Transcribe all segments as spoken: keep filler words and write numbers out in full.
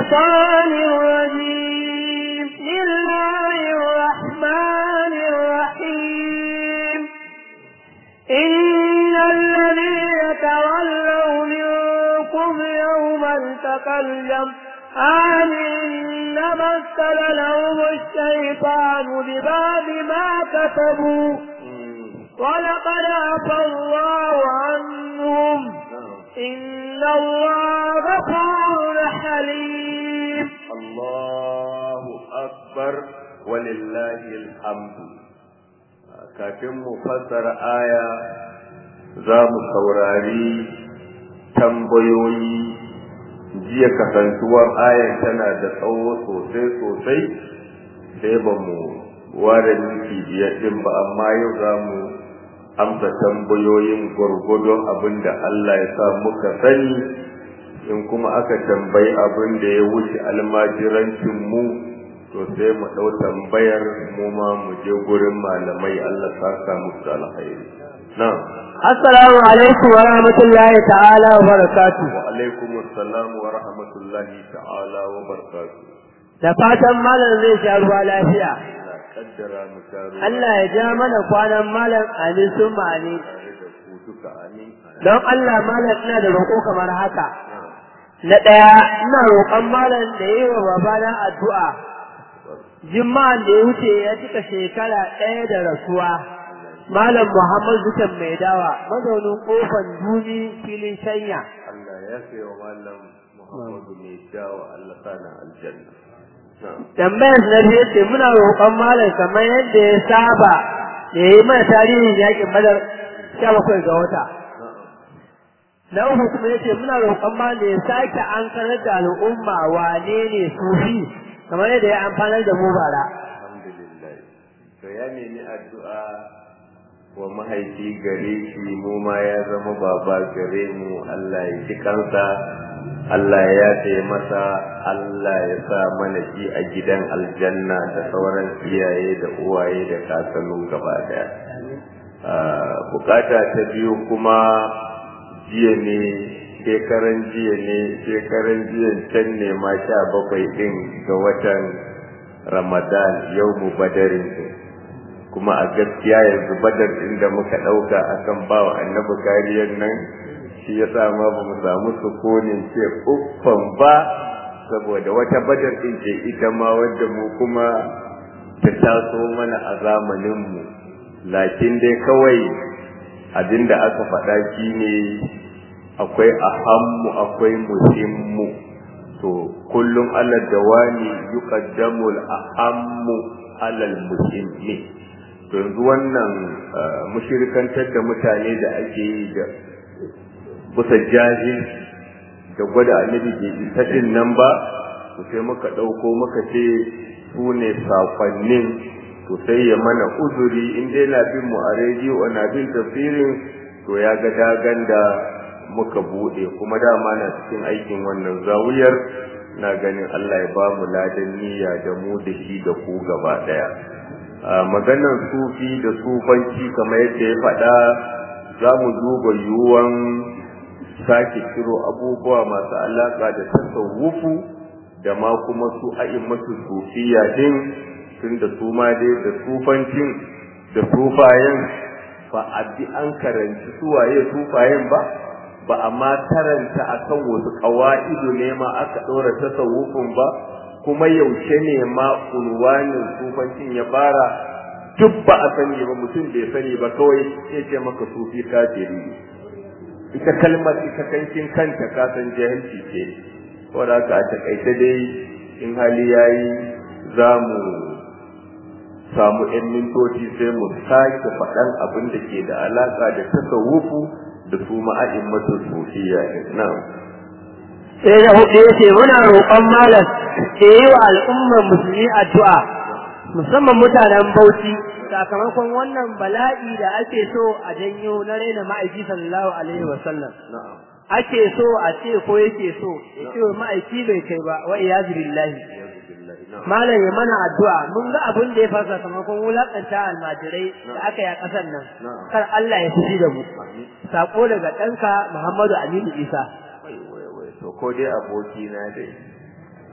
الشيطان الرجيم بسم الله الرحمن الرحيم إن الذين تولوا منكم يوم التقى الجمعان إنما استلهم الشيطان ببعض ما كسبوا ولقد عفى الله عنهم إن الله غفور حليم. الله أكبر ولله الحمد. kafin mu fassara aya za mu saurari tambayoyi. Jiya kasantuwar ayan tana da tsawo sosai sosai sai ba mu ware miki biyar din ba, amma yau za mu amsa tambayoyin gwargwadon abin da Allah ya sa muka sani. In kuma aka tambayi abin da ya wuce almajirancin mu to sai mu ɗau tambayar mu ma mu je gurin malamai. Allah saka musu alkhairi. Na'am. Assalamu alaikum wa rahmatullahi ta'ala wa barakatuh. Wa alaikum assalam wa rahmatullahi ta'ala wa barakatuh. Da fatan malam zai sha ruwa lafiya. Kaddara mu sha ruwa. Allah ya ja mana kwanan malam amin summa amin. Don Allah malam ina da roƙo kamar haka. Na ɗaya ina roƙon malam da yi wa babana addu'a. Jima'an da ya wuce ya cika shekara ɗaya da rasuwa. Malam Muhammad Zutan mai dawa mazaunin kofan duni filin shanya. Allah ya kai wa malam Muhammadu mai dawa Allah sana aljanna. Tambayar na biyu ce muna roƙon malam kamar yadda ya saba da ya yi mana tarihin yakin Badar sha bakwai ga wata. Na uku kuma ya ce muna roƙon malam da ya sake an karar da al'umma wane ne sufi kamar yadda ya amfanar da mu bara. Alhamdulillah. To ya nemi addu'a wa mahaifi gare shi, mu ma ya zama baba gare mu. Allah ya ji kansa, Allah ya yafe masa, Allah ya sa mana shi a gidan aljanna da sauran iyaye da uwaye da kakannu gaba daya. Bukata ta biyu kuma jiya ne shekaran jiya ne shekaran jiyan can ne ma sha bakwai din ga watan Ramadan yau mu badarin din. Kuma a gaskiya yanzu badar din da muka dauka akan bawa annabi kariyar nan shi yasa ma ba mu samu sukunin ce uffan ba, saboda wata badar din ce ita ma wadda mu kuma ta taso mana a zamanin mu. Lakin dai kawai abinda aka faɗa shine akwai ahammu akwai muhimmu. To kullum ala dawani yuqaddamu al-ahammu ala al-muhimmi. To yanzu wannan mushrikantar da mutane da ake yi da bisa jahil da gwada annabi ke isa din nan ba, to sai muka dauko muka ce su ne sakonnin. To sai ya mana uzuri in dai na bin mu a rediyo na bin tafsirin, to ya ga dagan da muka bude, kuma dama na cikin aikin wannan zawiyar. Na ganin Allah ya ba mu ladan niyya da mu da shi da ku gaba daya. Maganar sufi da sufanci kamar yadda ya faɗa, za mu duba yiwuwan sake ciro abubuwa masu alaƙa da tasawufu da ma kuma su a'immatu sufiya din, tunda su ma dai da sufancin da sufayen ba a bi an karanci suwaye sufayen ba, ba a ma karanta akan wasu ƙawa'idu ne ma aka ɗora tasawufin ba, kuma yaushe ne ma unwanin sufancin ya fara duk ba a sani ba. Mutum bai sani ba kawai sai ce maka sufi kafiri. Ita kalmar ita kankin kanta ka san jahilci ce. Saboda haka a takaice dai in hali yayi za mu samu ɗan mintoci sai mu sake faɗan abin da ke da alaƙa da tasawufu da su ma'a'immatu sufiya. Na'am. Sai da hudu ya ce muna roƙon malam da yi wa al'ummar musulmi addu'a, musamman mutanen Bauchi, sakamakon wannan bala'i da ake so a janyo na raina ma'aiki sallallahu alaihi wa sallam. Ake so a ce ko yake so ya ce ma'aiki bai kai ba, wa iyazu billahi. Malam ya mana addu'a, mun ga abin da ya fasa sakamakon wulakanta almajirai da aka yi a ƙasar nan, kar Allah ya fushi da mu. Sako daga ɗanka Muhammadu Aminu Isa. To ko dai aboki na dai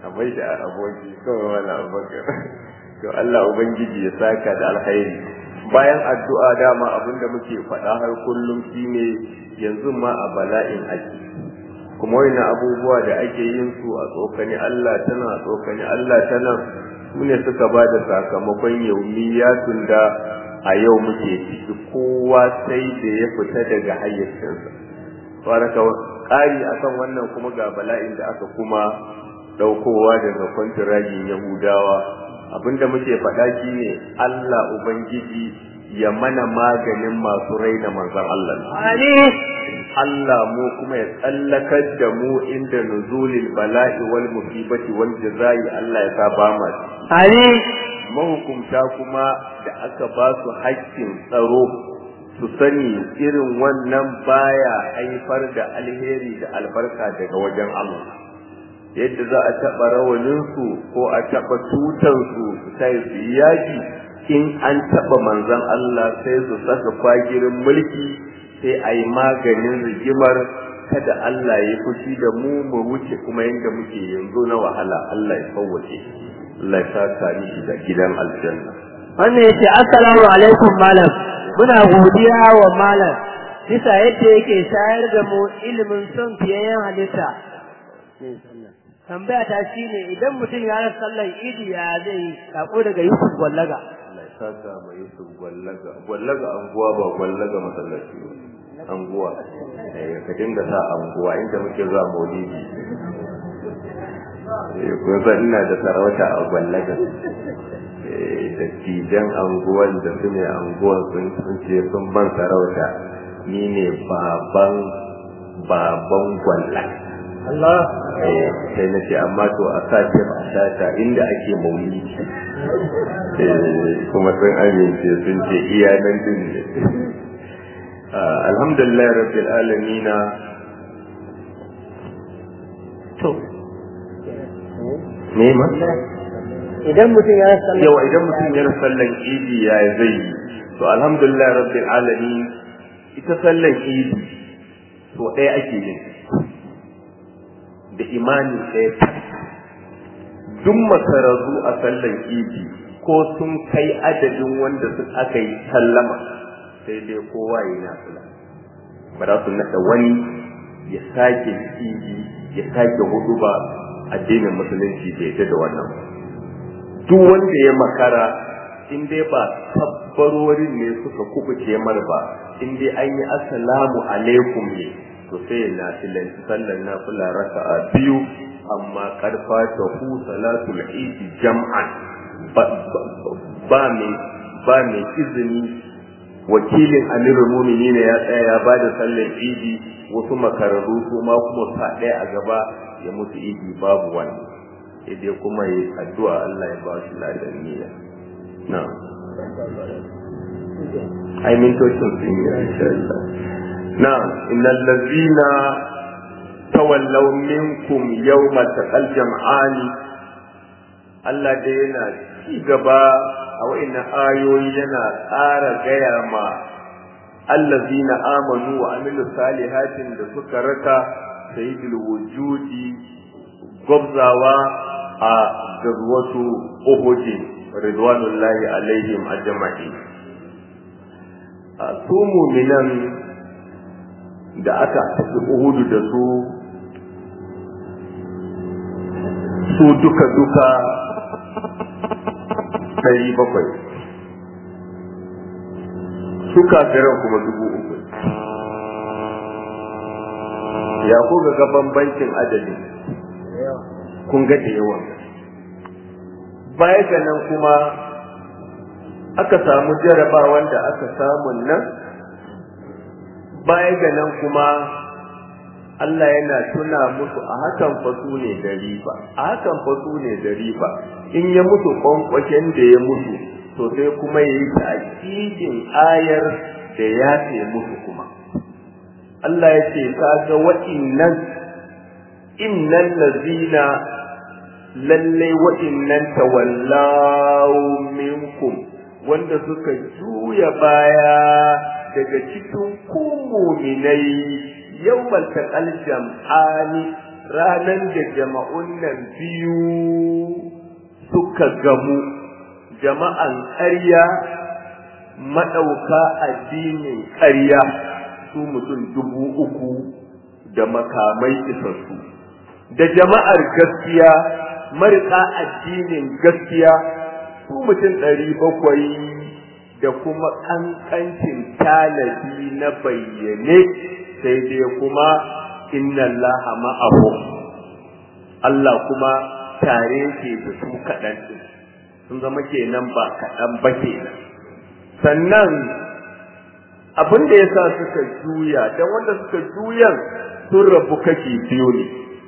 a mai da aboki kawai wani abokan to Allah ubangiji ya saka da alkhairi. Bayan addu'a dama abinda muke faɗa har kullum shine yanzu ma a bala'in ake, kuma wannan abubuwa da ake yin su a tsokani Allah tana tsokani Allah tana su ne suka ba da sakamakon yaumiyatun da a yau muke ciki, kowa sai da ya fita daga hayyacinsa. Baraka ƙari akan wannan kuma ga bala'in da aka kuma ɗaukowa daga kwantiragin Yahudawa. Abinda muke faɗa shine Allah ubangiji ya mana maganin masu raina manzon Allah. Amin. Allah mu kuma ya tsallakar da mu inda nuzulil bala'i wal musibati wal jazai, Allah ya sa ba mu. Amin. Mahukumta kuma da aka ba su haƙƙin tsaro su sani irin wannan baya haifar da alheri da albarka daga wajen Allah. Yadda za a taɓa rawaninsu ko a taɓa tutansu su sai su yi yaƙi, in an taɓa manzon Allah sai su saka kwagirin mulki, sai a yi maganin rigimar, kada Allah ya fushi da mu mu wuce kuma yadda muke yanzu na wahala. Allah ya sauwace, Allah ya saka ni da gidan aljanna. Wannan yace assalamu alaikum malam, muna godiya wa malam bisa yadda yake shayar da mu ilimin son fiyayyen halitta. Tambaya ta shine idan mutum ya rasa sallar idi ya zai sako daga Yusuf Gwallaga. Allah ya saka mai Yusuf Gwallaga. Gwallaga anguwa ba Gwallaga masallaci ba. Anguwa. Eh ka dinga sa anguwa inda muke zuwa Maulidi. Eh kun san ina da sarauta a Gwallaga. Eh da tijan anguwan da su ne anguwan sun sun ce sun ban sarauta. Ni ne baban baban Gwallaga. Allah eh sai na ce amma to a sace ba a shata inda ake maulidi eh kuma sun amince sun ce iya nan din ne. Alhamdulillah rabbil alamin. To me ma idan mutum ya rasa sallar yawa idan mutum ya rasa sallar idi ya zai yi, to alhamdulillah rabbil alamin ita sallar idi to ɗaya ake yin da imani ɗaya. Duk makararru a sallan idi ko sun kai adadin wanda su aka yi sallama sai dai kowa ya yi nafila, ba za su naɗa wani ya sake idi ya sake hudu ba. Addinin musulunci bai yadda da wannan ba. Duk wanda ya makara in dai ba tabbarorin ne suka kubuce mar ba, in dai an yi assalamu alaikum ne to sai na filan sallan nafila raka'a biyu, amma karfa ta hu salatul eid jam'an ba ba me ba me izini. Wakilin amirul mu'minin ya tsaya ya bada sallar idi, wasu makararru su ma kuma sa ɗaya a gaba ya mutu idi babu wani, idai kuma yi addu'a Allah ya ba shi ladan niyya. Na ai mintocin sun yi insha Allah. نعم إن الذين تولوا منكم يوم التقى الجمعان Allah dai yana ci gaba a wa'innan ayoyi yana ƙara gaya ma allazina amanu wa amilu salihatin da suka raka sayyidul wujudi gwabzawa a gazwatu Uhud ridwanullahi alaihim ajma'in. Su mu'minan da aka tafi Uhudu da su su duka duka ɗari bakwai, su kafiran kuma dubu uku. Ya ku ga bambancin adadin, kun ga da yawan. Baya ga nan kuma aka samu jarabawan da aka samu nan, baya ga nan kuma Allah yana tuna musu a hakan fa su ne da riba, a hakan fa su ne da riba. In ya musu kwankwashen da ya musu, to sai kuma ya yi ta'kidin ayar da ya ce musu kuma. Allah ya ce kaga wa'innan innal lazina lalle wa'innan tawallaw minkum wanda suka juya baya daga cikin ku mu'minai yawmal taqal jam'ani ranan da jama'un nan biyu suka gamu, jama'an ƙarya maɗauka addinin ƙarya su mutum dubu uku da makamai isassu, da jama'ar gaskiya marika addinin gaskiya su mutum ɗari bakwai da kuma ƙanƙancin talabi na bayyane, sai dai kuma inna Allah ma'ahu, Allah kuma tare ke da su kaɗan ɗin, sun zama kenan ba kaɗan ba kenan. Sannan abin da ya sa suka juya, don wanda suka juyan sun rabu kashi biyu ne,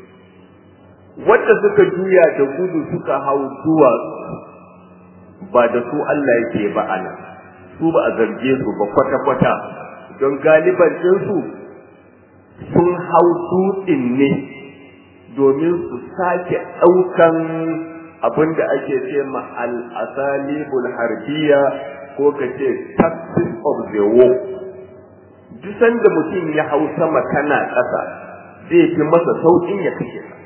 wanda suka juya da gudu suka hau duwatsu ba da su Allah yake ba ana, su ba a zarge su ba kwata-kwata, don galiban ɗinsu sun hau dutsen ne domin su sake ɗaukan abin da ake ce ma al-asalibul harbiya ko ka ce tactics of the war. Duk sanda mutum ya hau sama kana ƙasa zai fi masa sauƙin ya kashe ka.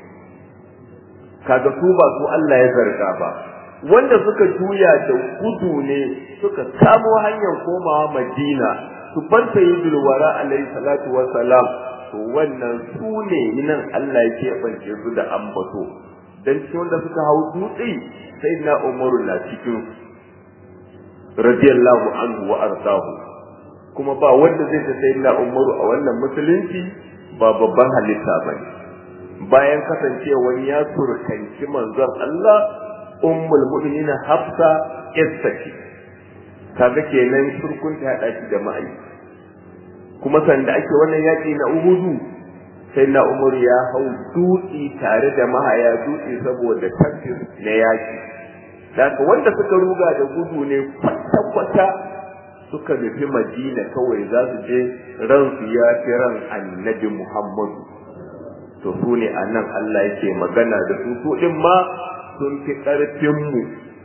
Kaga su ba su Allah ya zarga ba, wanda suka juya da gudu ne suka kamo hanyar komawa Madina su bar sayyidul wara alaihi salatu wassalam, to wannan su ne nan Allah ya keɓance su da ambato, dan cikin wanda suka hau dutse sayyidina Umaru na cikin radiyallahu anhu wa ardahu, kuma ba wanda zai ta sayyidina Umaru a wannan musulunci ba babban halitta bane, bayan kasancewa ya turkanci manzon Allah ummul mu'minina Hafsa istaki, kaga kenan surkun ta hada shi da ma'ai, kuma sanda ake wannan yaki na Uhudu sai na Umar ya hau dutse tare da mahaya dutse saboda tafsir na yaki, daga wanda suka ruga da gudu ne kwata-kwata suka nufi Madina kawai za su je ransu ya fi ran annabi Muhammadu, to su ne a nan Allah yake magana da su, su ɗin ma sun fi ƙarfinmu,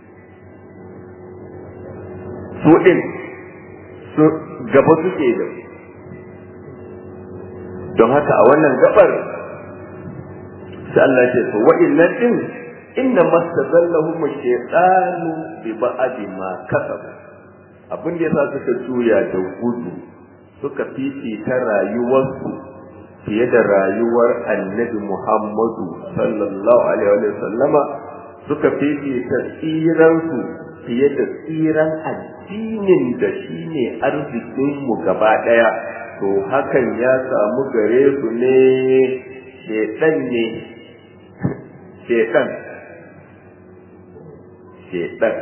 su ɗin su gaba suke da don haka a wannan gabar sai Allah ce to wa'innan din inna mastazallahum ash-shaytanu bi ba'di ma kasabu, abin da yasa suka juya da gudu suka fifita rayuwarsu fiye da rayuwar annabi Muhammadu sallallahu alaihi wa sallama, suka fifita tsiransu fiye da tsiran addinin da shi ne arzikinmu gaba ɗaya, to hakan ya samu gare su ne shedan ne shedan shedan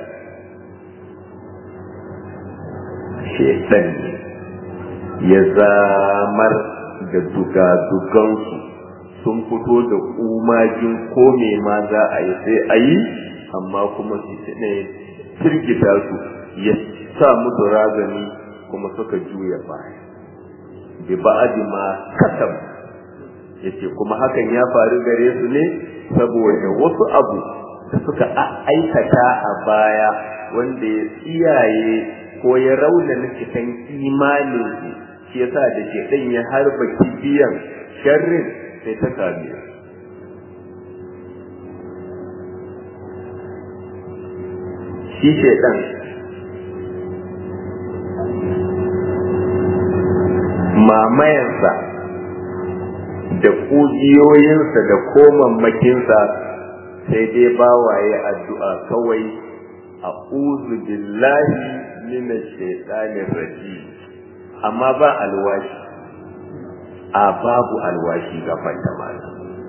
shedan ne ya zamar da dugadugansu, sun fito da kumajin ko me ma za a yi sai a yi, amma kuma su ne firgita su ya sa musu razani kuma suka juya baya bi ba'adi ma kasab, yace kuma hakan ya faru gare su ne saboda wasu abu da suka aikata a baya wanda ya tsiyaye ko ya raunana cikin imanin su, shi yasa da shedan ya harba kibiyan sharrin sai ta same su. Shi shedan mamayansa da ƙugiyoyinsa da komammakinsa sai dai bawaye addu'a kawai, a'udhu billahi minash shaitanir rajim, amma ba alwashi, a babu alwashi ga fanta.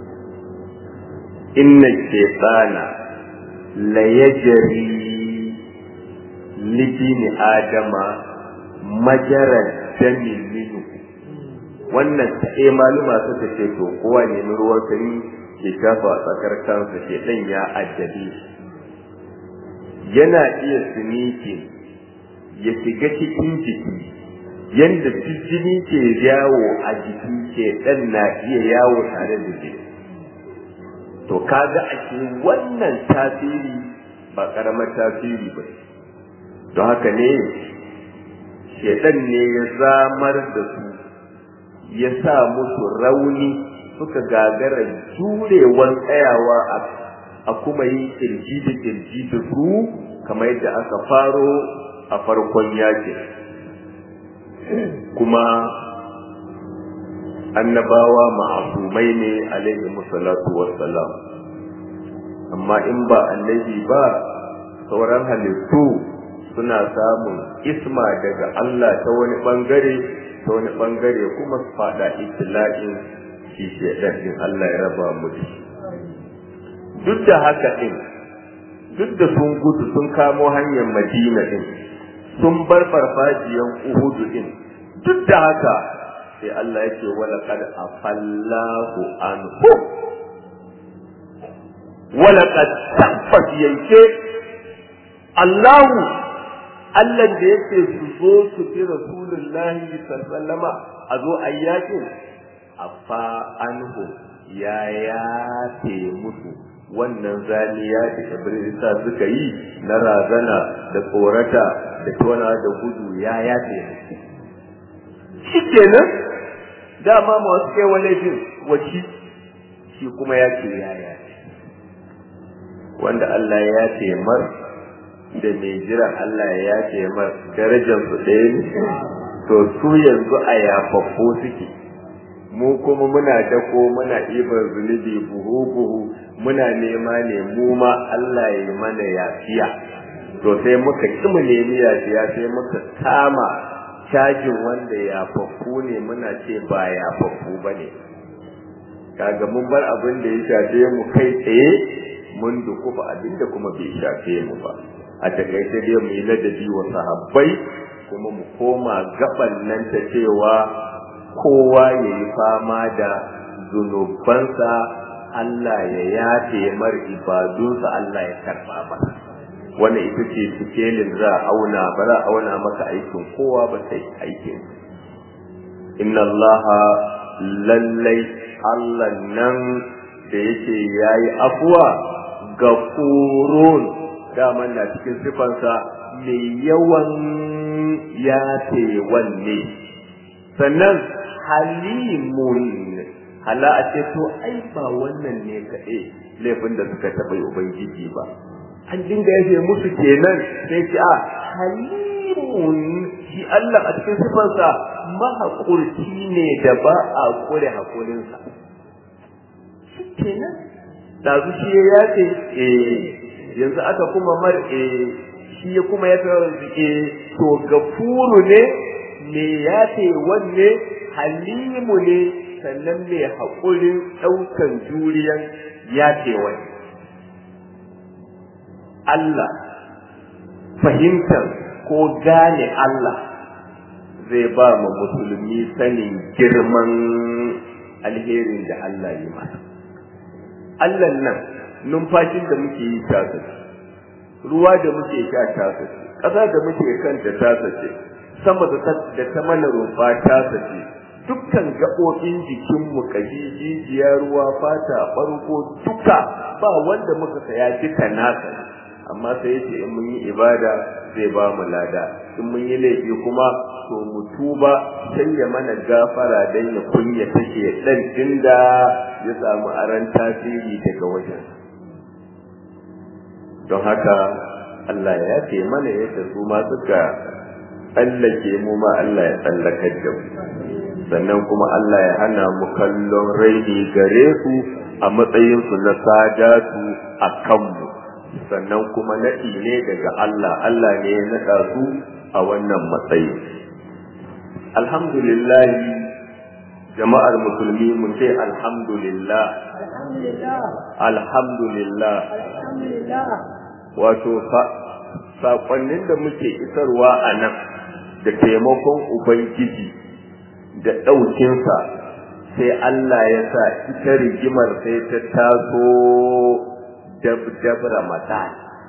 inna shaytana la yajri libini adama majarar dami minhu. Wannan sai maluma suka ce to kowa ne ruwan sanyi ke shafa a tsakar kansa, ke dan ya addabi yana iya sinike ya shiga cikin jiki, yanda jini ke yawo a jiki ke dan na iya yawo tare da jiki. To kaga a cikin wannan tasiri ba karamar tasiri ba, don haka ne shedan ne ya zamar da su, ya sa musu rauni suka gagara jurewan tsayawa a kuma yi kirji da kirji da su kamar yadda aka faro a farkon yakin. Kuma annabawa ma'asumai ne alaihi musallatu wassalam, amma in ba annabi ba sauran halittu suna samun isma daga Allah ta wani bangare ta wani bangare kuma su fada itila'in shi shedan din. Allah ya raba mu da shi. Duk da haka din, duk da sun gudu sun kamo hanyar Madina din, sun bar farfajiyan Uhud din, duk da haka sai Allah yake wala qad afallahu anhu, wala qad tabbas yanke Allahu Allah da yake su zo su bi Rasulullahi sallallahu alaihi wasallama a zo ayyakin afa anhu ya yafe musu wannan zaniya da Ibrisa suka yi na razana da tsorata da tona da gudu, ya yafe musu. Shi kenan dama masu kai walajin waci shi kuma ya ce ya yafe, wanda Allah ya yafe mar da mai jiran Allah ya yafe mar darajar su ɗaya ne, to su yanzu a yafaffo suke, mu kuma muna dako muna ibar zunubi buhu buhu muna nema ne mu ma Allah ya yi mana yafiya. To sai muka ki mu nemi yafiya, sai muka kama cajin wanda yafaffu ne muna ce ba yafaffu ba ne. Kaga mun bar abin da ya shafe mu kai tsaye mun dukufa abin da kuma bai shafe mu ba. A takaice dai mu yi ladabi wa sahabbai kuma mu koma gaban nan ta cewa kowa ya yi fama da zunubansa, Allah ya yafe mar ibadunsa, Allah ya karba masa. Wannan ita ce sikelin za a auna, ba za a auna maka aikin kowa ba sai aikin. Inna Allah lallai Allah nan da yake yayi afuwa gafurun, daman na cikin sifansa mai yawan yafewan ne. Sannan halimun, hala a ce to ai ba wannan ne kaɗai laifin da suka taɓa Ubangiji ba, an dinga yafe musu kenan. Sai ce a halimun, shi Allah a cikin sifansa mahaƙurci ne da ba a kure haƙurinsa. Shi kenan ɗazu shi ya yafe, eh yanzu aka kuma mar, eh shi ya kuma yafe, eh to gafuru ne, me yafe wanne, halimu ne, sannan mai haƙurin ɗaukan juriyan yafewa. Allah fahimtar ko gane Allah zai ba mu musulmi sanin girman alherin da Allah yi masa. Allah nan numfashin da muke yi tasa ce, ruwa da muke sha tasa ce, ƙasa da muke kanta tasa ce, sama da ta mana rumfa tasa ce, dukkan gaɓoɓin jikinmu, ƙashi, jijiya, ruwa, fata, ɓargo, duka ba wanda muka saya duka nasa. Amma sai yace in mun yi ibada zai ba mu lada, in mun yi laifi kuma to mu tuba sai ya mana gafara dan ya kunya take dan dinda ya samu aran tasiri daga wajen. Don haka Allah ya ce mana yadda su ma suka tsallake mu ma Allah ya tsallakar da mu. Sannan kuma Allah ya hana mu kallon raini gare su a matsayinsu na sadatu a kanmu. Sannan kuma naɗi ne daga Allah, Allah ne ya naɗa su a wannan matsayi. Alhamdulillah, jama'ar musulmi mun ce alhamdulillah, alhamdulillah, wato saƙonnin da muke isarwa a nan da taimakon Ubangiji da ɗaukinsa, sai Allah ya sa ita rigimar sai ta taso dab Ramadan.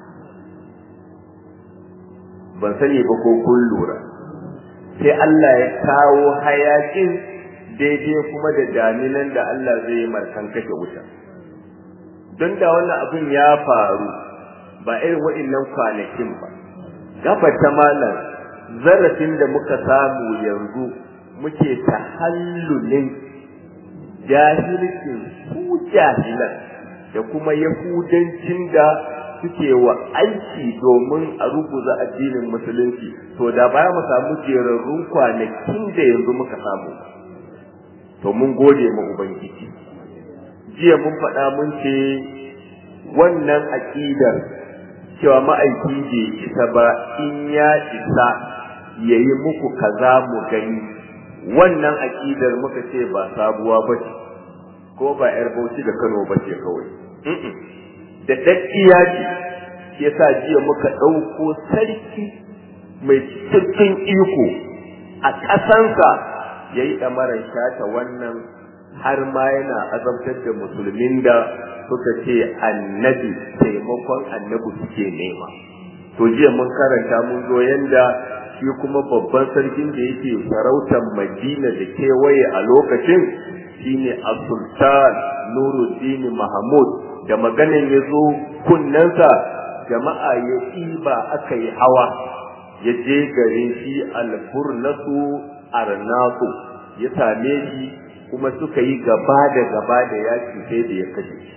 Ban sani ba ko kun lura, sai Allah ya kawo hayakin daidai kuma da daminan da Allah zai yi markan kashe wuta. Don da wannan abin ya faru ba irin waɗannan kwanakin ba, gabata malam zarafin da muka samu yanzu muke tahallulin jahilcin su jahilan da kuma yahudancin da suke wa aiki domin a ruguza addinin musulunci, to da baya mu samu jerarrun kwanakin da yanzu muka samu. To mun gode ma Ubangiji. Jiya mun faɗa mun ce wannan aƙidar cewa ma'aiki bai isa ba, in ya isa ya yi muku kaza mu gani, wannan aƙidar muka ce ba sabuwa ba ce, ko ba 'yar Bauchi da Kano ba ce kawai. Da ɗaɗɗiya ce, ya sa jiya muka ɗauko sarki mai cikakken iko a ƙasansa ya yi ɗamarar shata wannan, har ma yana azabtar da musulmin da suka ce annabi taimakon annabi suke nema. To jiya mun karanta mun zo yanda shi kuma babban sarkin da yake sarautar Madina da kewaye a lokacin shine As-Sultan Nuruddin Mahmud, da maganin ya zo kunnensa jama'a ya ɗiba aka yi hawa ya je garin shi Al-Burnasu Arnaku ya same shi, kuma suka yi gaba da gaba da yaki sai da ya kashe shi.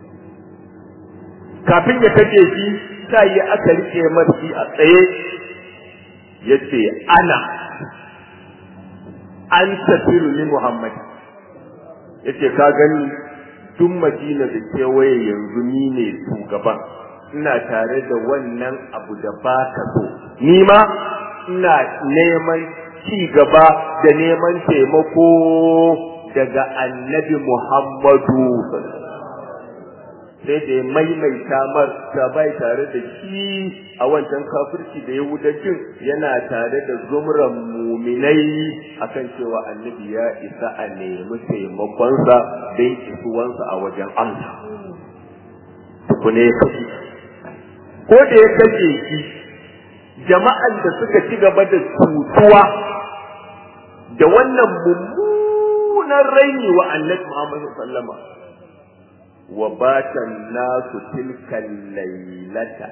Kafin ya kashe shi sai ya aka rike marshi a tsaye ya ce ana an tafiru ni Muhammad, ya ce ka gani duk Madina da kewaye yanzu ni ne shugaban, ina tare da wannan abu da ba ka so, ni ma ina neman ci gaba da neman taimako daga annabi Muhammadu. Sai da ya maimaita mar ta bai tare da shi a wancan kafirci da Yahudancin, yana tare da zumran muminai akan cewa annabi ya isa a nemi taimakonsa don isuwansa a wajen Allah. Tukune ya kashe, ko da ya kashe shi, jama'an da suka ci gaba da cutuwa da wannan mummunan raini wa annabi Muhammad sallama, wa batan nasu tilkan lailata,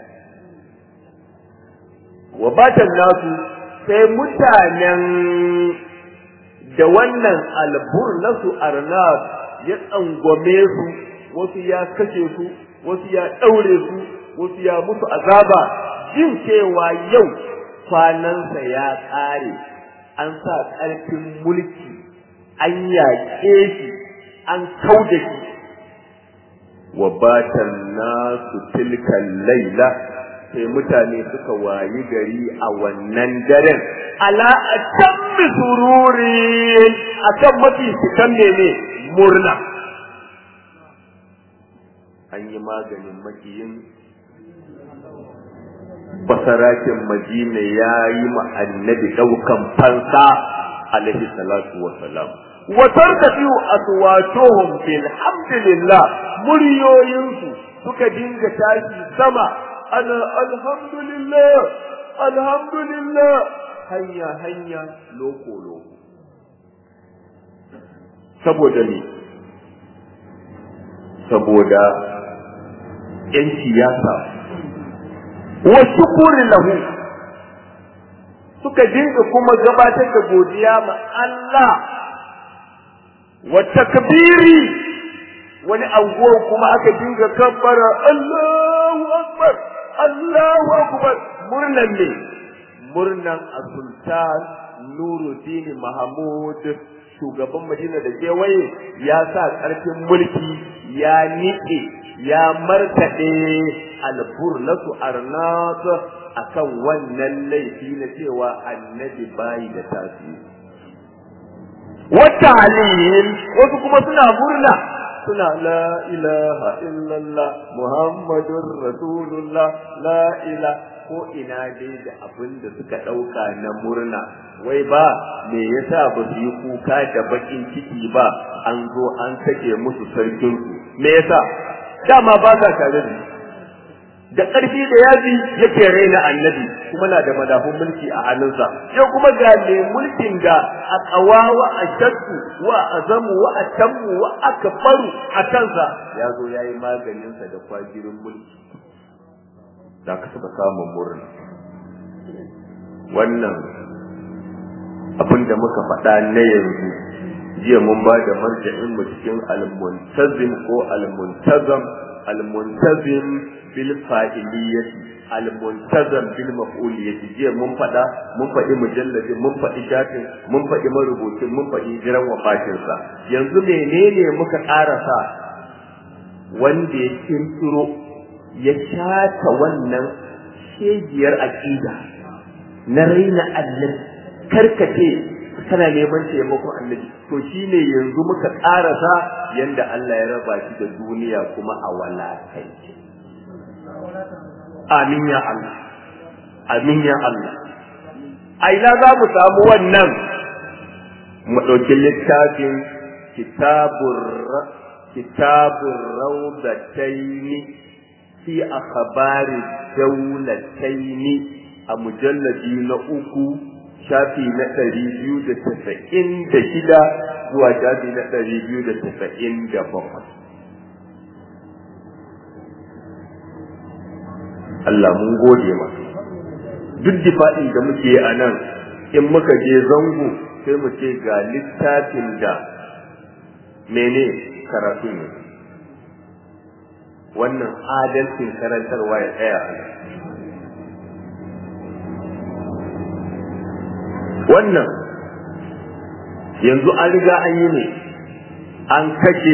wa batan nasu sai mutanen da wannan albur nasu arnab ya tsangwame su, wasu ya kashe su, wasu ya ɗaure su, wasu ya musu azaba, jin cewa yau kwanansa ya ƙare, an sa ƙarfin mulki, an yaƙe shi, an kauda shi. Wa batan nasu tilkan laila, sai mutane suka wayi gari a wannan daren ala atammi sururin, akan mafi cikan ne murna. An yi maganin makiyin basarakin Madina, ya yi ma annabi ɗaukan fansa alaihi salatu wa salam. Wa tartafiu aswatuhum bil hamdillah, muryoyinsu suka dinga tashi sama, ana alhamdulillah alhamdulillah, hanya hanya loko loko. Saboda ne, saboda yan siyasa wa shukuri lahu suka dinga kuma gabatar da godiya ma Allah, wa takbiri, wani anguwa kuma aka dinga kabbara Allahu akbar Allahu akbar, murnan ne, murnan Sultan Nuruddin Mahmud, shugaban Madina da kewaye, ya sa ƙarfin mulki ya niƙe ya markaɗe alburnatu arnat akan wannan laifi na cewa annabi bayi da tasiri. Wata halin wasu kuma suna murna, suna la ilaha illallah Muhammadun Rasulullah, la ila ko ina dai da abin da suka ɗauka na murna. Wai ba me yasa ba su yi kuka da bakin ciki ba, an zo an sake musu sarkinsu, me yasa? Dama ba sa tare da da ƙarfi da yaji yake raina annabi, kuma na da madafun mulki a hannunsa. Yau kuma ga mai mulkin da a ƙawawa a shakku wa azamu wa atammu wa akbaru a kansa, ya zo ya yi maganinsa da kwagirin mulki. Da ka suka samun murna. Wannan abin da muka faɗa na yanzu jiya mun ba da marja'in mu cikin al-muntazim ko al-muntazam al-muntazim bil fa'iliyyati al-muntazam bil maf'uliyyati jiya mun fada mun faɗi mujalladi mun faɗi shafin mun faɗi marubucin mun faɗi jiran wafatin sa yanzu menene muka karasa wanda ya kirkiro ya shata wannan shegiyar aqida na raina Allah karkace kana neman taimakon annabi to shine yanzu muka karasa yanda Allah ya raba shi da duniya kuma a walakai amin ya Allah amin ya Allah a ina za mu samu wannan mu ɗauki littafin kitabur kitabur rawdataini fi akhbari dawlataini a mujalladi na uku shafi na ɗari biyu da tasa'in da shida zuwa shafi na ɗari biyu da tasa'in da bakwai. Allah mun gode masa. Duk difaɗin da muke a nan, in muka je zango sai mu ce ga littafin da mene karatu ne. Wannan adalcin karantarwa ya tsaya a nan. Wannan yanzu an riga an yi ne an kashe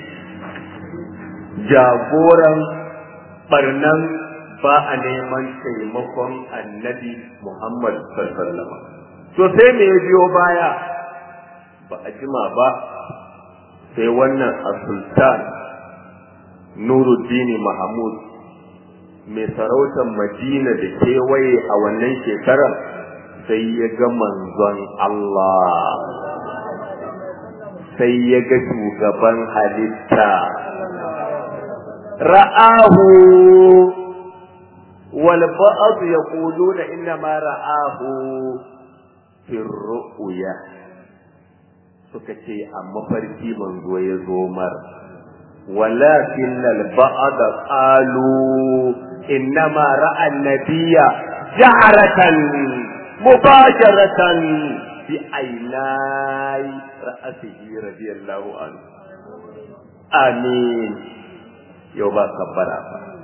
jagoran barnan ba a neman taimakon annabi Muhammad sallallahu alaihi wasallam. To sai me ya biyo baya ba a jima ba sai wannan sultan Nuruddin Mahmud mai sarautar Madina da kewaye a wannan shekarar sai ya ga manzon Allah sai ya ga shugaban halitta ra'ahu wal ba'd yaquluna inna ma ra'ahu fi ru'ya suka ce a mafarki manzo ya zo mar walakin al ba'd qalu inna ma ra'a an-nabiyya jaharatan مباشرة بعيناي رأسه رضي الله عنه آمين يوبا كبرا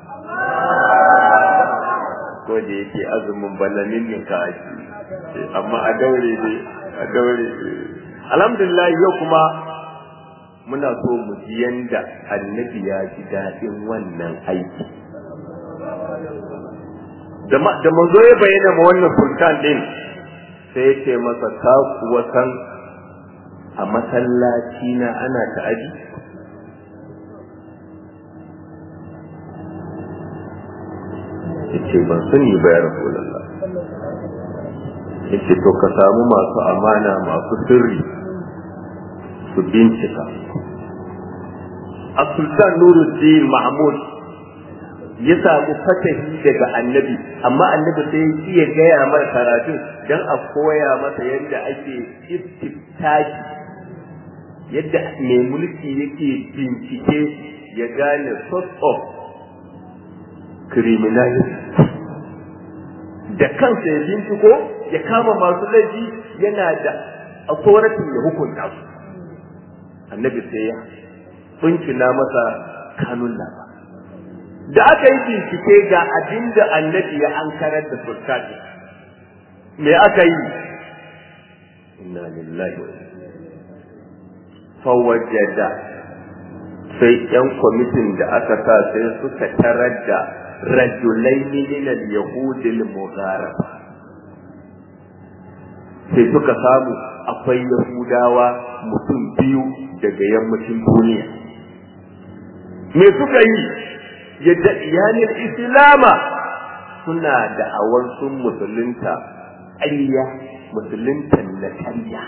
ko da yake azumin balanin ne ka ake amma a daure dai a daure alhamdulillah yau kuma muna so mu ji yanda annabi ya ji daɗin wannan aiki da manzo ya bayyana ma wannan sultan din sai ya ce masa ka kuwa san a masallaci na ana ta'adi yace ban sani ba ya rasulullah yace to ka samu masu amana masu sirri su bincika a sultan Nuruddin Mahmud ya samu fatahi daga annabi amma annabi sai ya iya gaya mara karatun dan a koya masa yadda ake istiftashi yadda mai mulki yake bincike ya gane source of criminality da kansa ya binciko ya kama masu laifi yana da authority ya hukunta su annabi sai ya bincina masa kanun labar da aka yi bincike ga abin da annabi ya ankarar da sultani me aka yi inna lillahi wa fawajada sai yan kwamitin da aka sa sai suka tarar da rajulaini min al-yahud al-mugharaba sai suka samu akwai yahudawa mutum biyu daga yammacin duniya me suka yi yadda iyalin islama suna da'awar sun musulunta ƙarya musulunta na ƙarya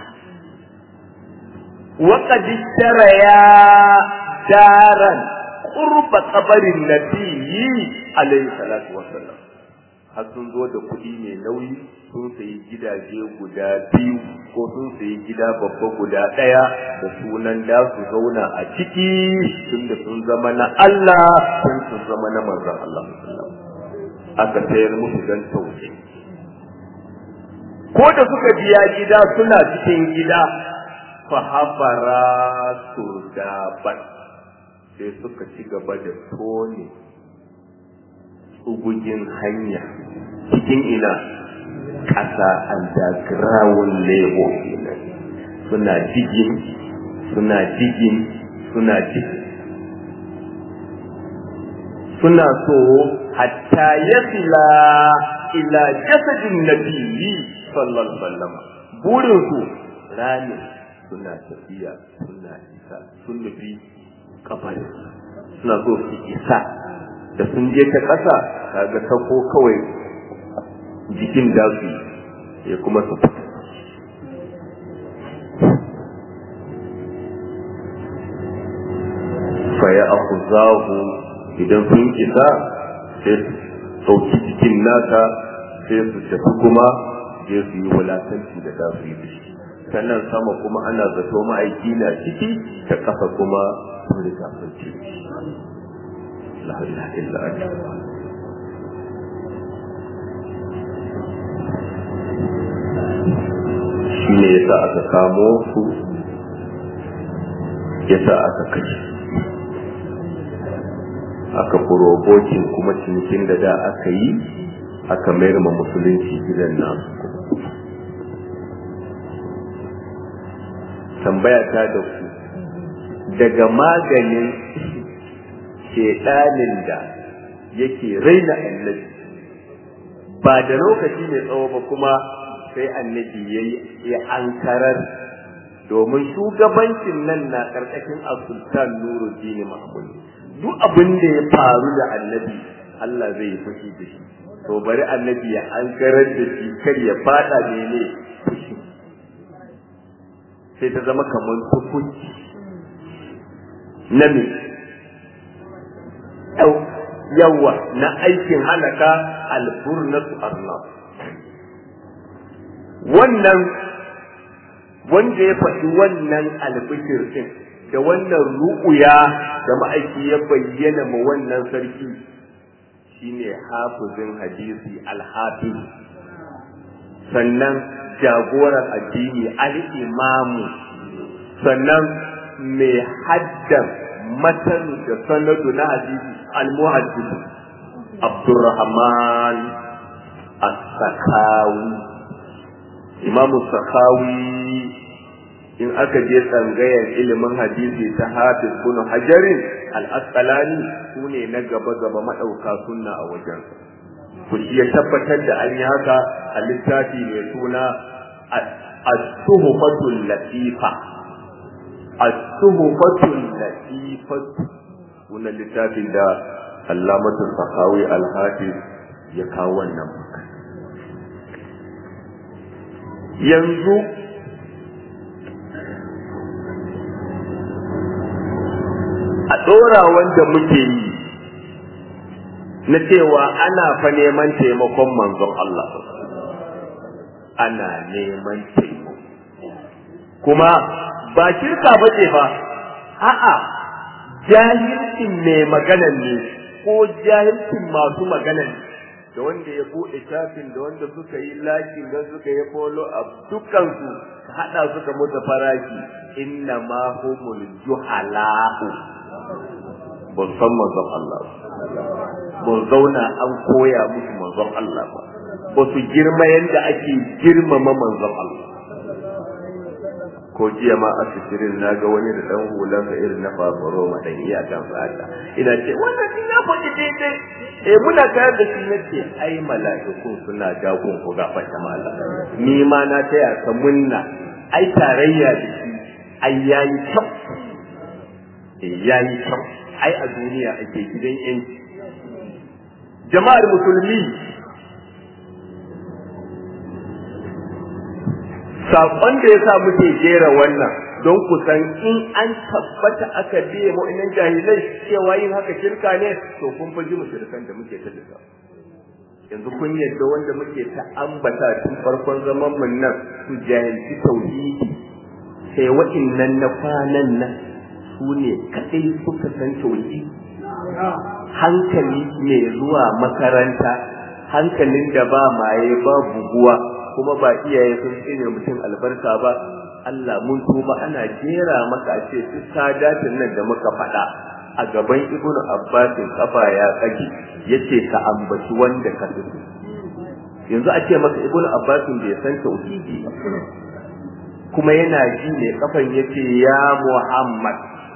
وقد اشتريا دارا قرب قبر النبي عليه الصلاة والسلام har sun zo da kuɗi mai nauyi sun sayi gidaje guda biyu ko sun sayi gida babba guda ɗaya da sunan da su zauna a ciki tun da sun zama na Allah sun sun zama na manzon Allah aka sayar musu don tausayi ko da suka biya gida suna cikin gida fahabara surdaban sai suka ci gaba da tone tsugugin hanya cikin ina ƙasa underground level suna digin suna digin suna digin suna so hatta yasila ila jasadin nabiyyi sallallahu alaihi wasallam burin su rani suna tafiya suna isa sun nufi kafarin suna so su isa da sun je ta ƙasa kaga sako kawai jikin dasu ya kuma su fita fa ya akuzahu idan sun isa sai su sauki jikin nasa sai su tafi kuma je su yi wulatanci da za su yi da shi sannan sama kuma ana zato ma'aiki na ciki ta kafa kuma sun riga sun ce la ilaha illa anta shi ne yasa aka kamo su yasa aka kashe aka furobokin kuma cinikin da da aka yi aka mayar ma musulunci gidan nasu. Tambaya ta da ku daga maganin shedanin da yake raina annabi ba da lokaci mai tsawo ba kuma sai annabi ya ankarar domin shugabancin nan na karkashin as-sultan Nuruddin Mahmud duk abin da ya faru da annabi Allah zai yi fushi da shi to bari annabi ya ankarar da shi kar ya fada ne fushi sai ta zama kamar tukunci na me yawa na aikin halaka alburnatu arna wannan wanda ya faɗi wannan albishir din da wannan ru'uya da ma'aiki ya bayyana ma wannan sarki shine hafizin hadisi al-hafiz sannan jagoran addini al-imamu sannan mai haddan matan da sanadu na hadisi al-muhaddis Abdurrahman as-Sakawi imamu Sakawi in aka je tsangayar ilimin hadisi ta Hafiz bin Hajarin al-Asqalani sune na gaba-gaba madauka sunna a wajen ku ya tabbatar da an yi haka a littafi mai suna as-Suhbatul Latifa as-Suhbatul Latifa wannan littafin da Allamatul Sakawi al-Hafiz ya kawo wannan yanzu a ɗora wanda muke yi na cewa ana fa neman taimakon manzon Allah ana neman taimako kuma ba shirka ba ce fa a'a jahilcin mai maganan ne ko jahilcin masu maganan ne da wanda ya buɗe shafin da wanda suka yi lakin da suka yi follow up dukkansu haɗa suka mutu faraki inna ma humul juhala'u ban san manzon Allah ba zauna an koya musu manzon Allah ba ba su girma yadda ake girmama manzon Allah ko jiya ma a fitirin na ga wani da dan hulansa irin na fafaro ma dan iya kan fata ina ce wannan din ya faɗi daidai eh muna tayar da shi nace ai mala'iku suna jagon ku ga fata mala ni ma na taya ka munna ai tarayya da shi ai yayi kyau eh yayi kyau ai a duniya ake gidan yanci jama'ar musulmi saƙon da ya sa muke jera wannan don ku san in an tabbata aka biye mu'minin jahilai cewa yin haka shirka ne to kun fa ji mushrikan da muke ta duka yanzu kun yadda wanda muke ta ambata tun farkon zaman mun nan su jahilci tauhidi sai wa'innan na kwanan nan su ne kadai suka san tauhidi hankali mai zuwa makaranta hankalin da ba maye ba buguwa kuma ba iyaye sun tsine mutum albarka ba Allah mun tuba ana jera maka ce duk sadatin nan da muka faɗa a gaban Ibn Abbas kafa ya tsage yace ka ambaci wanda ka fi yanzu a ce maka Ibn Abbas bai san tauhidi ba kuma yana ji ne kafan yace ya Muhammad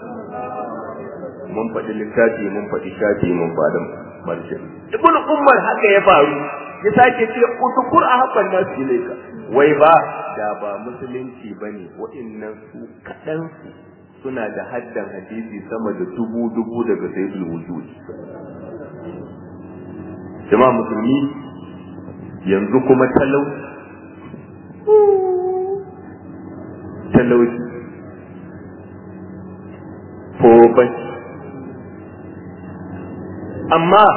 mun faɗi littafi mun faɗi shafi mun faɗi marshe Ibn Umar haka ya faru ya sake ce utukur a hakan nasu ilaika wai ba da ba musulunci bane wa'annan su kadan su suna da haddan hadisi sama da dubu dubu daga sayyidul wujud jama'a musulmi yanzu kuma talau talauci ko bacci amma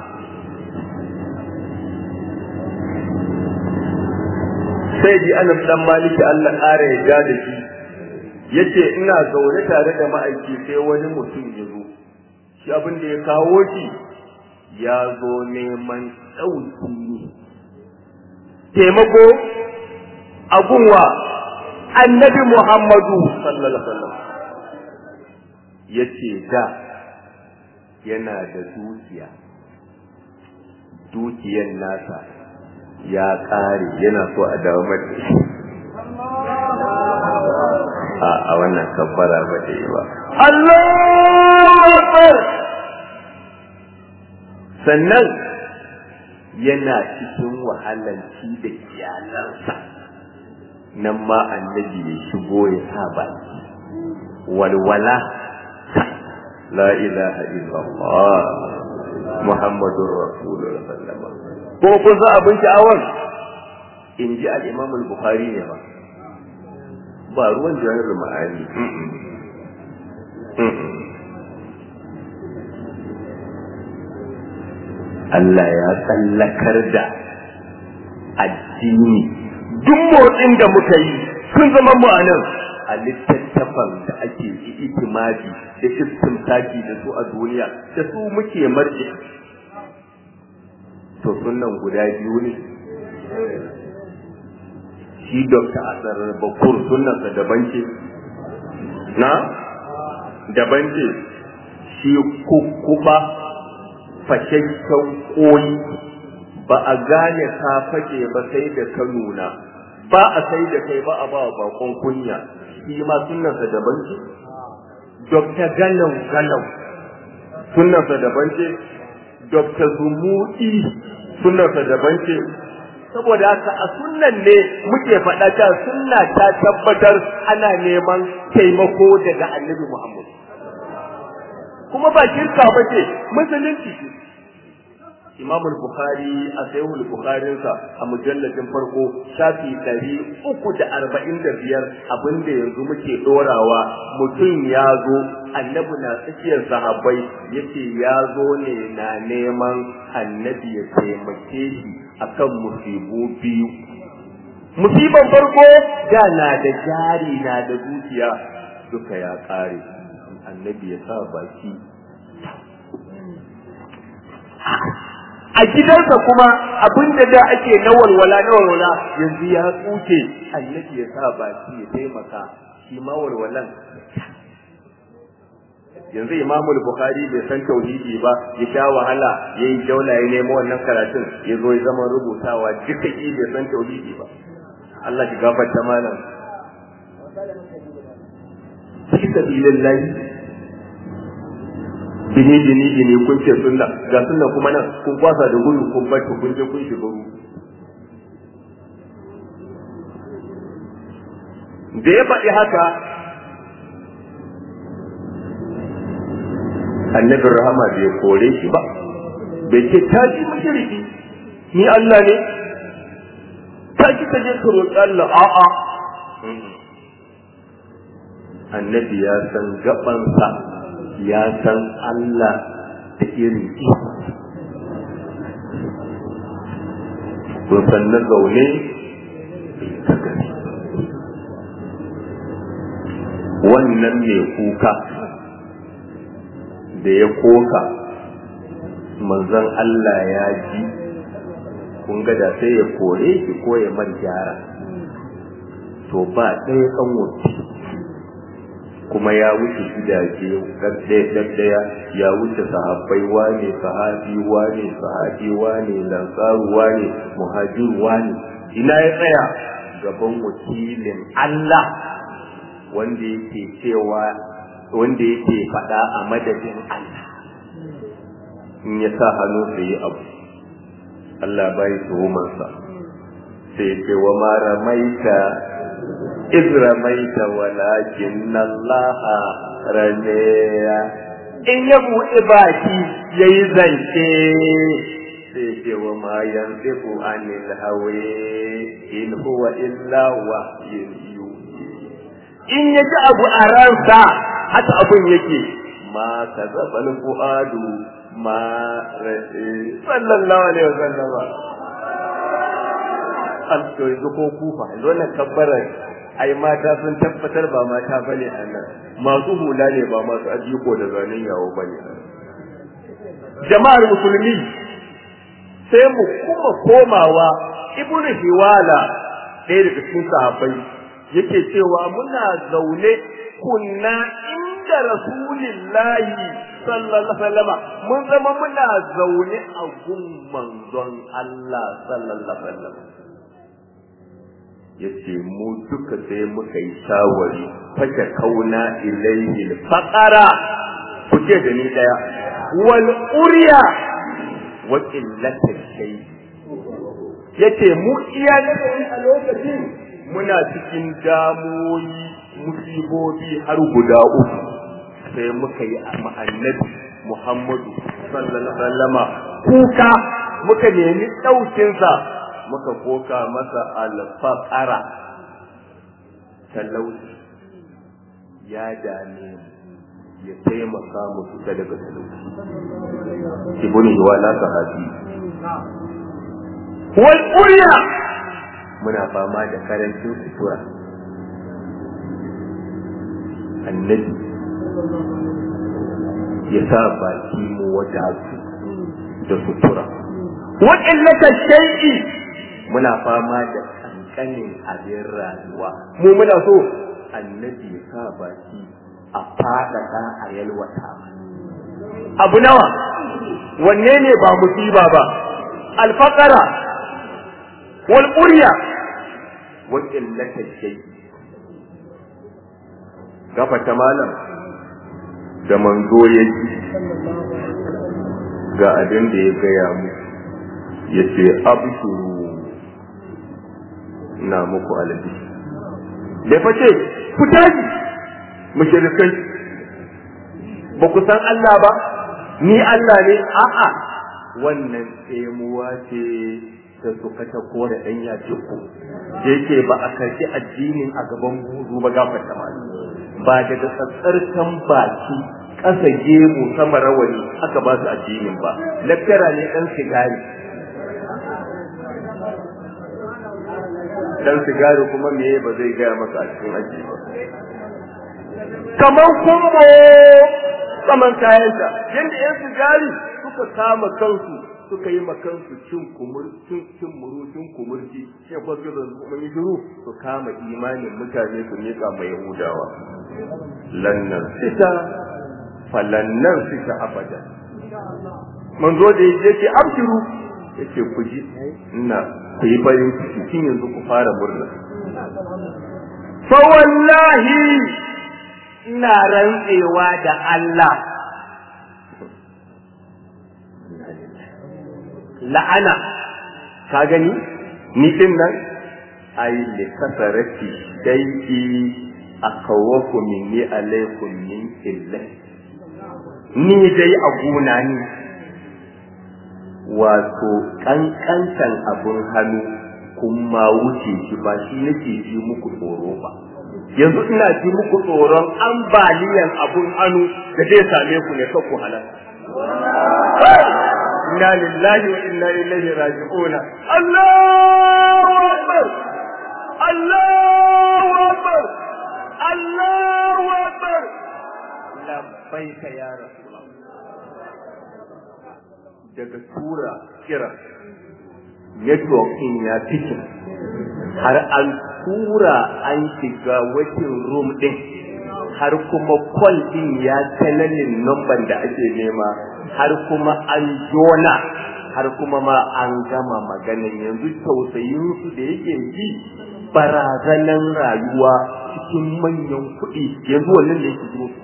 sai ji anas dan maliki Allah ƙara ya ja da shi yace ina zaune tare da ma'aiki sai wani mutum ya zo shi abin da ya kawo shi ya zo neman ɗauki taimako a gunwa annabi Muhammadu sallallahu alaihi wasallam yace da yana da dukiya dukiyar nasa ya ƙare yana so a dawo mata a a wannan kabbara ba ta yi ba Allahu Akbar sannan yana cikin wahalar ci da iyalansa nan ma annabi ya shigo ya sa baki walwala la ilaha illallah muhammadur rasulullah sallallahu alaihi wasallam ko kun za abin sha'awar in ji al-imam al-bukhari ne ba ba ruwan jawahir ma'ani Allah ya tsallakar da addini duk motsin da muka yi sun zama ma'anar a littattafan da ake itimadi da istimtaki da su a duniya da su muke marje to sunan guda biyu ne shi Dokta Asar Bakur sunansa daban ce na daban ce shi kukkuba fashakken koyi ba a gane ka fake ba sai da ka nuna ba a sai da kai ba a ba bakon kunya shi ma sunansa daban ce Dokta Galau Galau sunansa daban ce Dokta Zumuɗi sunansa daban ce saboda haka a sunnan ne muke faɗa ta sunna ta tabbatar ana neman taimako daga Annabi Muhammad kuma ba shirka ba ce musulunci ce Imam al-Bukhari a Sahih al-Bukhari sa a mujalladin farko shafi ɗari uku da arba'in da biyar abinda yanzu muke dorawa mutum ya zo annabi na tsakiyar sahabbai yace ya zo ne na neman annabi ya taimake shi akan musibu biyu musiban farko da na da jari na da dukiya duka ya kare annabi ya sa baki a gidansa kuma abinda da ake na walwala na walwala yanzu ya tsuke annabi ya sa baki ya taimaka shi ma walwalan yanzu Imam Bukhari bai san tauhidi ba ya sha wahala yayi jaula ya nemo wannan karatun ya zo ya zama rubutawa duka ki bai san tauhidi ba Allah ki gafarta malam fi sabilillah bini bini bini kun ce sunna ga sunna kuma nan kun kwasa da gudu kun bar kun je kun shiga ruwa da ya faɗi haka annabin rahama bai kore shi ba bai ce ta ji mushriki ni Allah ne ta ki ta je ka roƙi Allah a'a annabi ya san gabansa ya san Allah da irin to sannan zaune ta gani wannan mai kuka da ya koka manzon Allah ya ji kun ga da sai ya kore shi ko ya mar gyara to ba ɗaya kan wuce kuma ya wuce gidaje ɗaya ya wuce sahabbai wane sahabi wane sahabi wane lansaru wane muhajir wane ina ya tsaya gaban wakilin Allah wanda yake cewa wanda yake faɗa a madadin Allah in ya sa hannu sai abu Allah bai tuhumarsa sai ce wa ma ramaita iz ramaita walakin Allah ramiya in ya buɗe baki yayi zance sai ce wa ma yanzifu anil hawa in huwa illa wahyun in ya ji abu a ransa haka abun yake ma kazabal fuadu ma sallallahu alaihi wasallam alto yanzu ko kufa yanzu wannan kabbarar ai mata sun tabbatar ba mata bane anan masu hula ne ba masu ajiko da zanen yawo bane jama'ar musulmi sai mu kuma komawa ibnu hiwala ɗaya daga cikin sahabbai yake cewa muna zaune kunna inda rasulillahi sallallahu alaihi wasallam mun zama muna zaune a gun manzon Allah sallallahu alaihi wasallam yace mu duka sai muka yi shawari faka kauna ilayhi al-faqara kuke da ni daya wal uriya wa qillatu shay yace mu iya a lokacin muna cikin damoyi musibobi har guda uku sai muka yi annabi Muhammadu sallallahu alaihi wasallama kuka muka nemi daukin sa muka koka masa alfaqara talauci ya dame ya taimaka mu fita daga talauci ibnu wala sahabi wal uriya muna fama da karancin sutura annabi ya sa baki mu wadatu da sutura wa illata shay'i muna fama da kankanin abin rayuwa mu muna so annabi ya sa baki a fadada a yalwata abu nawa wanne ne ba musiba ba alfaqara wal uriya wa illata shay'i gafata malam da manzo yake ga abin da ya gaya mu yace abshuru na muku alabi da face ku tashi mushrikai ba ku san Allah ba ni Allah ne a'a wannan tsemuwa ce da suka ta kore dan ya jiko yake ba a karbi addinin a gaban buzu ba gafarta malam ba daga tsatsarkan baki ƙasa gemu sama rawani aka ba su addinin ba lakkara ne dan sigari dan sigari kuma me ba zai gaya maka a cikin aji ba kamar kumbo kamar kayanta yanda yan sigari suka kama kansu suka yi makansu cin kumur cin cin murutun kumurci sai ko su mun yi shiru su kama imanin mutane su nika mai yahudawa lannan sita falannan sita abada manzo da yake abshiru yake ku ji ina ku yi bayin cikin yanzu ku fara murna fa wallahi ina rantsewa da Allah la'ana ka gani ni din nan ai li kasarati dai akawaku minni alaikum min illa ni dai abuna ni wato kankantan abun hannu kuma wuce shi ba shi nake ji muku tsoro ba yanzu ina ji muku tsoron ambaliyan abun hannu da zai same ku ne kanku halaka inna lillahi wa inna ilaihi raji'un Allahu akbar Allahu akbar Allahu akbar labbaika ya rasulullah daga tura kira network din ya fice har an tura an shiga wacin room din har kuma call din ya kananin number da ake nema har kuma an jona har kuma ma an gama maganin yanzu tausayin su da yake ji barazanan rayuwa cikin manyan kuɗi yanzu wannan da yake zo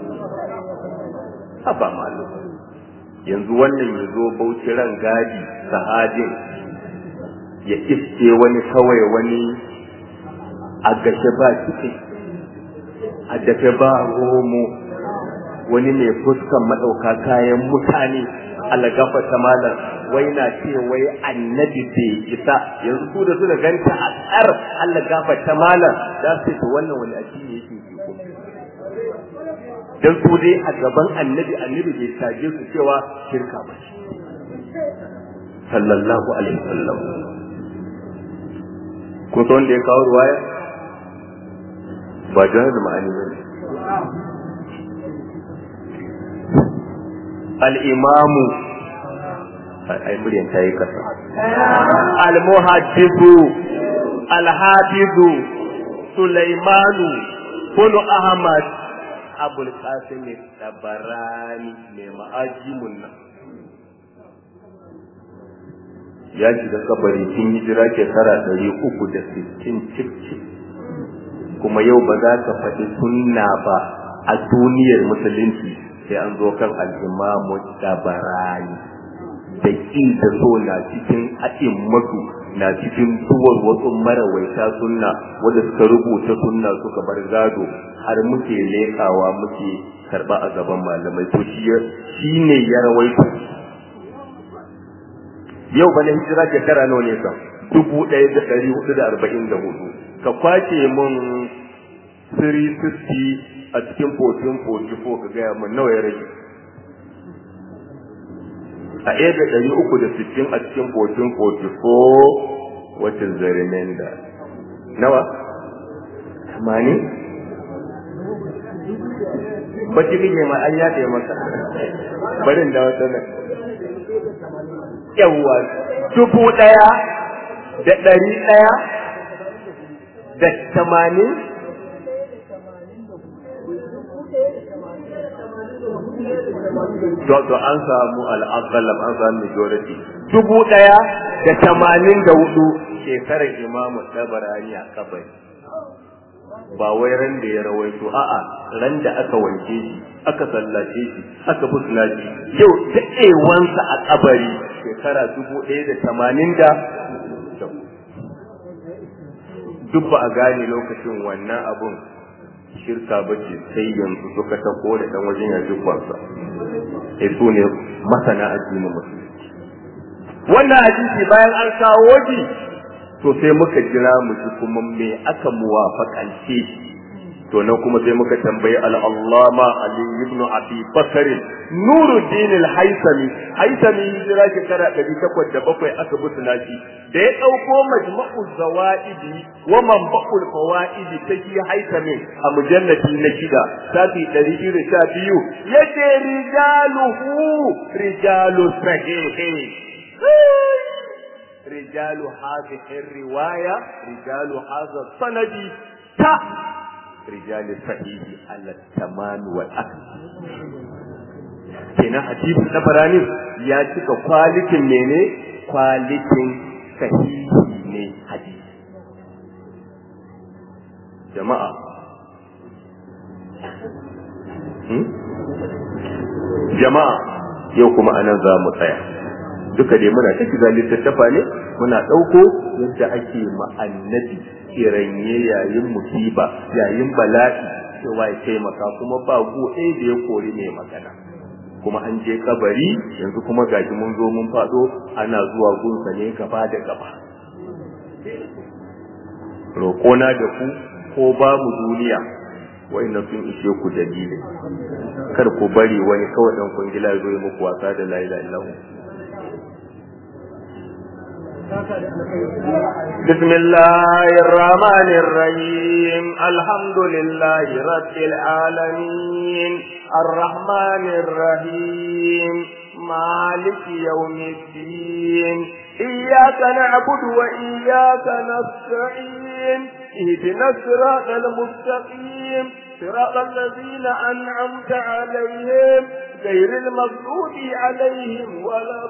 haba malu yanzu wannan ya zo bauchi ran gadi sahadin ya iske wani kawai wani a gashe ba ciki a dafe ba romo wani mai fuskan madauka kayan mutane alagafa ta malam wai na ce wai annabi bai isa yanzu su da suka ganta a tsar alagafa ta malam za su ce wannan wani addini yake yi ko dan su dai a gaban annabi annabi bai tage su cewa shirka ba sallallahu alaihi wasallam ko son da ya kawo ruwaya ba jihar da ma'ani ba al'imamu ai muryan ta yi kasa al-muhaddisu al-hafizu sulaimanu bunu ahmad abul qasim tabarani ne ma'ajimun nan ya shiga kabari tun hijira shekara ɗari uku da sittin cif kuma yau ba za ka faɗi sunna ba a duniyar musulunci sai an zo kan al'imamu tabarani da ƙi da so na cikin a'immatu na cikin duwar wasu marawaita sunna wanda suka rubuta sunna suka bar gado har muke lekawa muke karɓa a gaban malamai to shi ne ya rawaito yau bana hijira shekara nawa ne kan dubu ɗaya da ɗari hudu da arba'in da hudu ka kwace mun three sixty a cikin fourteen forty four ka gaya mun nawa ya rage a ɗaya da ɗari uku da sittin a cikin fourteen forty four what is the remainder nawa tamanin bacci kake ma an yaɗe maka barin da wata nan yawwa dubu ɗaya da ɗari ɗaya da tamanin to an samu al'aqallam an samu majority dubu ɗaya da tamanin da hudu shekarar imamu tabarani a kabari ba wai ran da ya rawaito a'a ran da aka wanke shi aka sallace shi aka fusna shi yau daɗewansa a kabari shekara dubu ɗaya da tamanin da duk ba a gane lokacin wannan abun shirka ba ce sai yanzu suka ta kore dan wajen ya jikwansa e su ne masana addinin musulunci wannan hadisi bayan an kawo shi to sai muka jira mu ji kuma me aka muwafaqance to nan kuma sai muka tambayi al-allama ali ibn abi bakr nuruddin al-haythami haythami hijira shekara ɗari takwas da bakwai aka busuna shi da ya dauko majma'u zawaidi wa manba'ul fawaidi ta shi haythami a mujallati na shida safi ɗari biyu da sha biyu yace rijaluhu rijalu sahihi rijalu hadhihi riwaya rijalu hadha sanadi ta رجال الصحيح على التمام والأكل kenan hadisi na barani ya cika kwalitin mene kwalitin sahihi ne hadisi jama'a hmm? jama'a yau kuma anan za mu tsaya duka dai muna ta shiga littattafa ne muna ɗauko yadda ake ma'annabi kiranye yayin musiba yayin bala'i cewa ya taimaka kuma ba go ɗaya da ya kori mai magana kuma an je kabari yanzu kuma gaji mun zo mun faɗo ana zuwa gunsa ne gaba da gaba roƙona da ku ko ba mu duniya wa'annan sun ishe ku dalili kar ku bari wani kawai dan kungila zo ya muku wasa da la ilaha illallah بسم الله الرحمن الرحيم الحمد لله رب العالمين الرحمن الرحيم مالك يوم الدين إياك نعبد وإياك نستعين اهدنا الصراط المستقيم صراط الذين أنعمت عليهم غير المغضوب عليهم ولا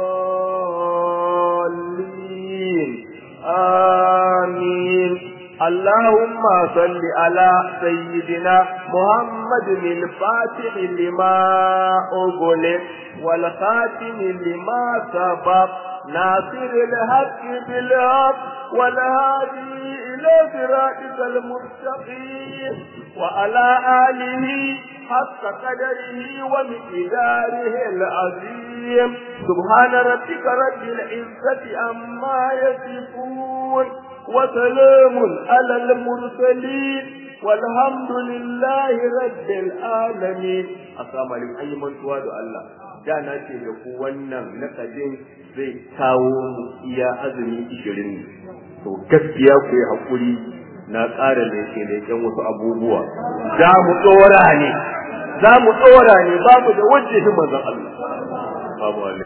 الضالين آمين. اللهم صل على سيدنا محمد الفاتح لما أغلق والخاتم لما سبق ناصر الحق بالحق والهادي إلى صراطك المستقيم وعلى آله حق قدره ومقداره العظيم. سبحان ربك رب العزة عما يصفون وسلام على المرسلين والحمد لله رب العالمين. السلام عليكم. أي من تواد الله da na ce da ku wannan nakadin zai kawo mu iya azumi ishirin to gaskiya ku yi hakuri na ƙara ne ke leƙen wasu abubuwa za mu tsora ne za mu tsora ne babu da wajen manzon Allah.